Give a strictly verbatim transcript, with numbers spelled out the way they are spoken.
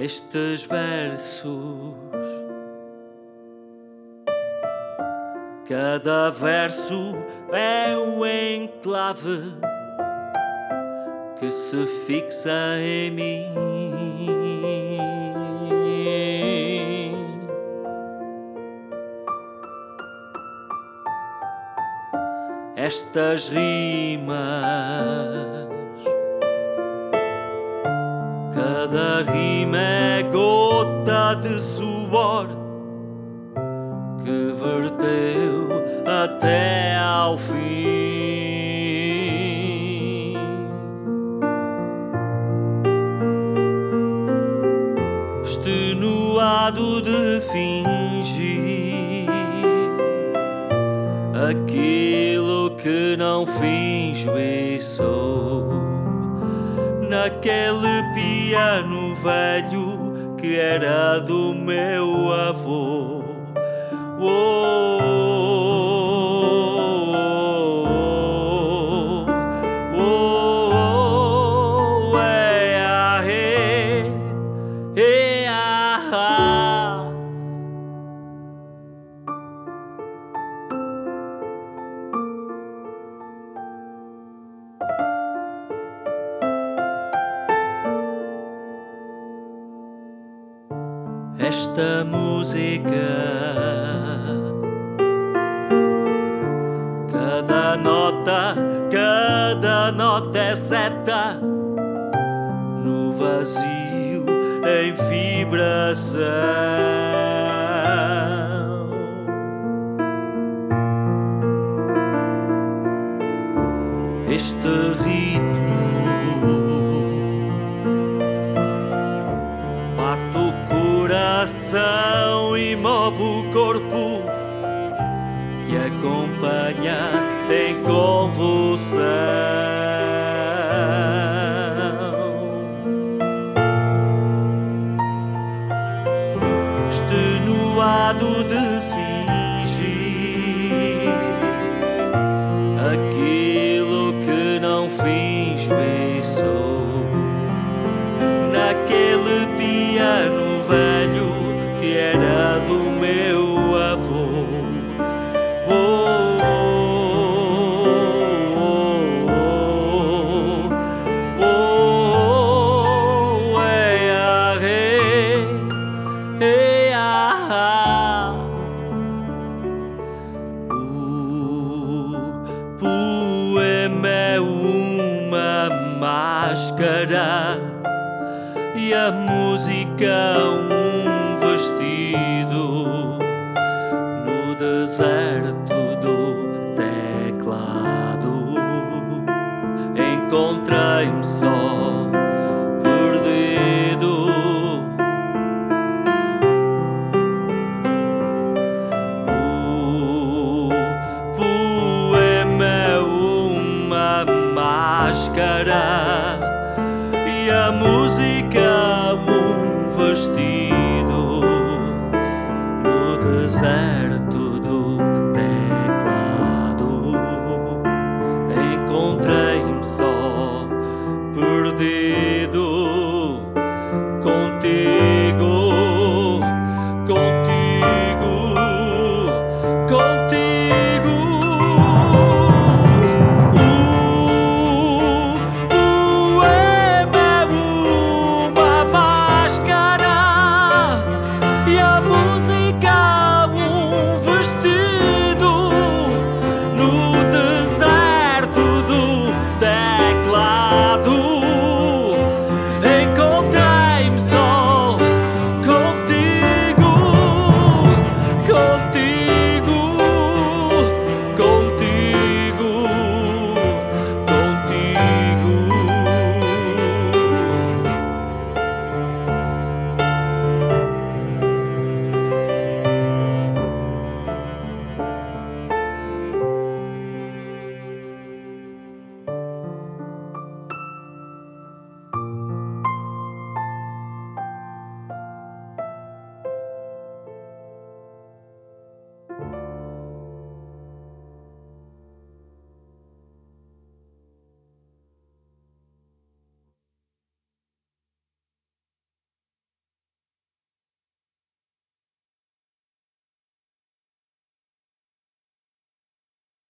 estes versos. Cada verso é um enclave que se fixa em mim. Estas rimas, cada rima é gota de suor que verteu até ao fim. Extenuado de fingir aquilo que não finjo e sou, naquele piano velho que era do meu avô. Oh, oh, oh, oh, é, ah, é, é, ah, ah. Esta música, cada nota, cada nota é seta no vazio em vibração. Este ritmo bate o coração e move o corpo que acompanha em convulsão. Extenuado de fingir aquilo que não finjo e sou, naquele piano velho que era do meu avô. Oh, oh, oh, oh, é, ah, é, é, ah, ah. O poema é uma máscara e a música um vestido no deserto.